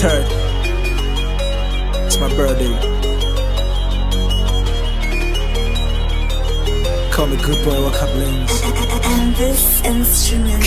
3rd. It's my birthday. Call me Good Boy Waka Blinks. And this instrument.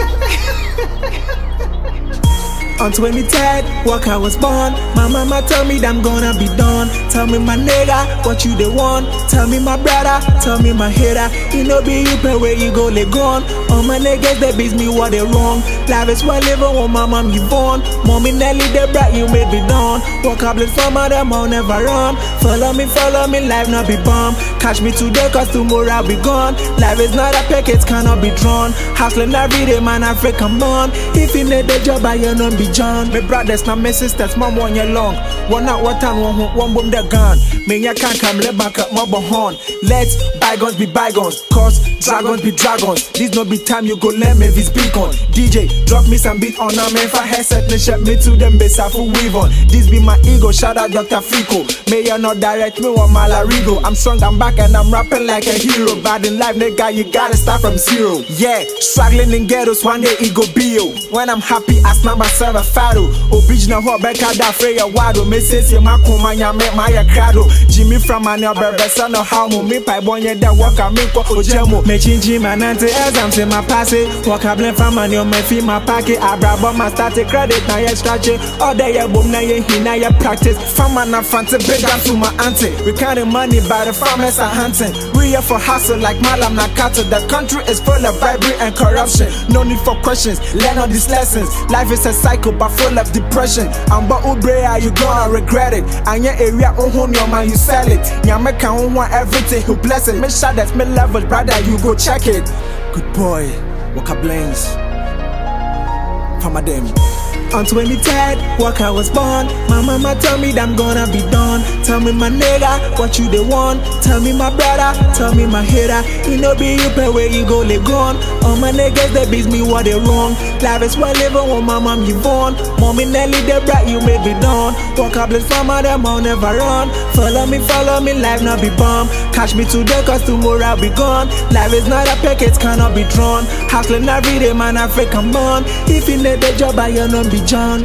On 23rd, Waka was born. My mama tell me that I'm gonna be done. Tell me my nigga, what you they want? Tell me my brother, tell me my hater. You know be you pay where you go, they gone. All my niggas, they beat me what they wrong. Life is well living when my mom you born. Mommy Nelly, they brought you made me done. Waka Blinks for my them, I'll never run. Follow me, life not be bomb. Catch me today, cause tomorrow I'll be gone. Life is not a package, cannot be drawn. Hustling every day, man, African born. If you need the job, I don't be John. My brothers, not my sisters, mom 1 year long. One out, one time, one boom, they're gone. Me, ya can't come, let back up, mob horn. Let bygones be bygones, cause dragons be dragons. This no be time you go let me this beat on. DJ, drop me some beat on a man for headset, me shut me to them base I full weave on. This be my ego, shout out Dr. Fico. May you not direct me on Malarigo. I'm strong, I'm back and I'm rapping like a hero. Bad in life, nigga, you gotta start from zero. Yeah, struggling in ghettos, one day it go be you. When I'm happy, I snap myself a fado. Original hot back at that Freya Wado. Me says you ma kumanya make my crado. Jimmy from my neighbor, son of how me pie bonye that walk a make for Jemo. Me chinji man ante as I'm say my passe. Waka Blinks from my new me fee my pocket. I grab on my started credit now you scratch it. All day ya boom now you he now you practice. From my na fancy big up to my auntie. We counting money by the farmers are hunting. We here for hustle like Malam Nakata. The country is full of bribery and corruption. No need for questions, learn all these lessons. Life is a cycle but full of depression. And but Ubrea, you gonna regret it. And your area on your man, you sell it. Yamaka want everything, who bless it. Make sure that's my level, brother, you go check it. Good boy, Waka Blinks. For my them. On 23rd, Waka was born. My mama tell me that I'm gonna be done. Tell me my nigga, what you they want? Tell me my brother, tell me my hater. You know be you pay where you go, they gone. All my niggas, they beat me what they wrong. Life is well living when my mom you born. Mommy Nelly, they brought you made me done. Waka Blinks for my them, I'll never run. Follow me, life not be bomb. Catch me today, cause tomorrow I'll be gone. Life is not a package, cannot be drawn. Hustling every day, man, African born. If you need the job, I don't be John.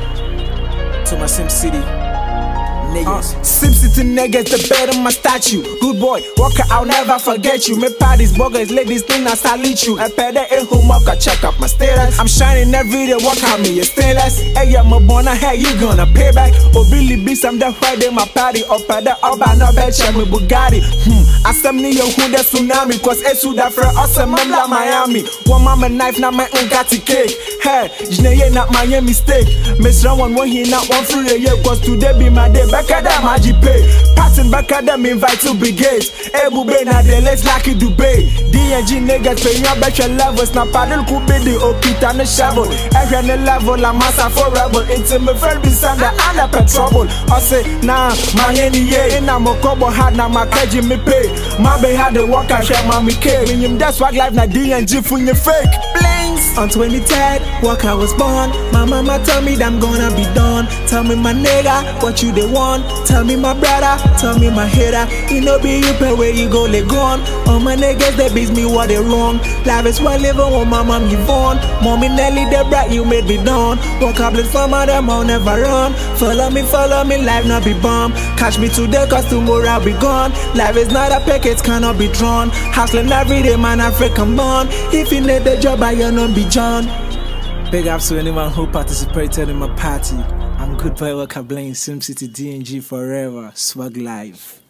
To my Sim City niggas. Sim City niggas, the bed on my statue. Good boy, Waka, I'll never forget you. Me parties, burgers, ladies, thing I salute you. I pay the home up, I check up my status. I'm shining every day, Waka me, you stainless. Hey, yeah, my born, hey, you gonna pay back. Oh, Billy Beast, I'm the Friday, my party. Up at the Alba, no bed, check me Bugatti. I send me your who the tsunami, cause it's who that for awesome, I'm like Miami. One mama knife, not my own got cake. Hey, Jneye, not my mistake. Miss Rowan, one he not one free a year, cause today be my day. Back at them, I pay. Passing back at them, invite to brigades. Ebu Bena, they let's like it Dubai. DNG niggas, pay your better levels. Now, paddle could be the Okita and the shovel. Every on the level, I'm massa forever. It's a my friend, be Sanda, and up in trouble. I say, nah, my any year, and I'm a couple hard, now my caji me pay. My baby had the walk, I share mommy cake. When you that's what life, now DNG for you fake. Blinks. On 23rd, Waka was born. My mama tell me that I'm gonna be done. Tell me my nigga, what you they want? Tell me my brother, tell me my hater. You know be you pay where you go, they gone. All my niggas, they beat me what they wrong. Life is well living when my mom you born. Mommy Nelly, they brought you made me done. Waka Blinks for my them, I'll never run. Follow me, life not be bomb. Catch me today, cause tomorrow I'll be gone. Life is not a package, cannot be drawn. Hustling every day, man, African born. If you need the job, I don't be John. Big ups to anyone who participated in my party. I'm Good Boy Waka Blinks, Sim City DNG forever, swag life.